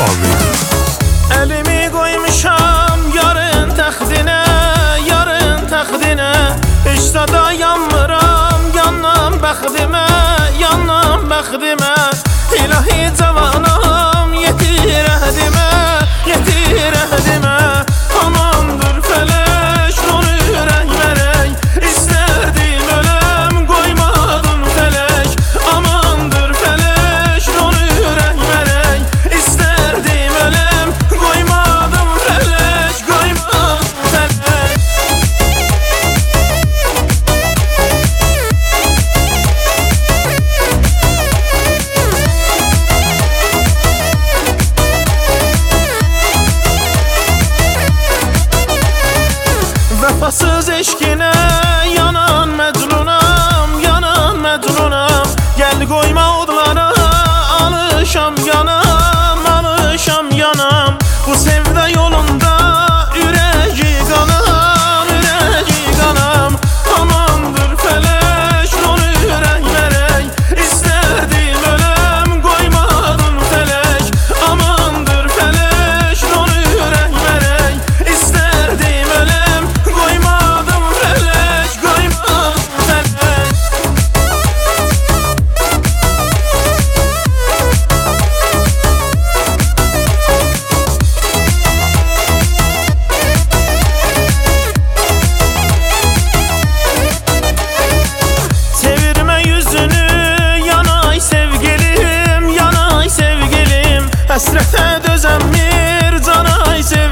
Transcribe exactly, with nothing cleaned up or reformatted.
already. Elimi koymuşam yarın təxdinə, yarın təxdinə. İşte dayanmıram, yanam bəxdimə, yanam bəxdimə. İlahi cavanam, yetir əhdimə, yetir əhdimə. Amandır fələk, nur ürək verək. İstərdim öləm, qoymadın fələk. Amandır fələk, nur ürək verək. İstərdim öləm, qoymadım fələk, qoymadım fələk. Vəfasız eşkinə yanan məcnunam, yanan məcnunam. Gəl qoyma odlara, alışam yanam, alışam yanam. Bu sevda yolunda ürəyi qanam, ürəyi qanam. Amandır fələk, nur ürək verək. İstərdim öləm, qoymadın fələk. Amandır fələk, nur ürək verək. İstərdim öləm, qoymadım fələk, qoymadım fələk. Çevirme yüzünü, yanay sevgilim, yanay sevgilim. Həsrətə dözəmmir, canay sevgilim.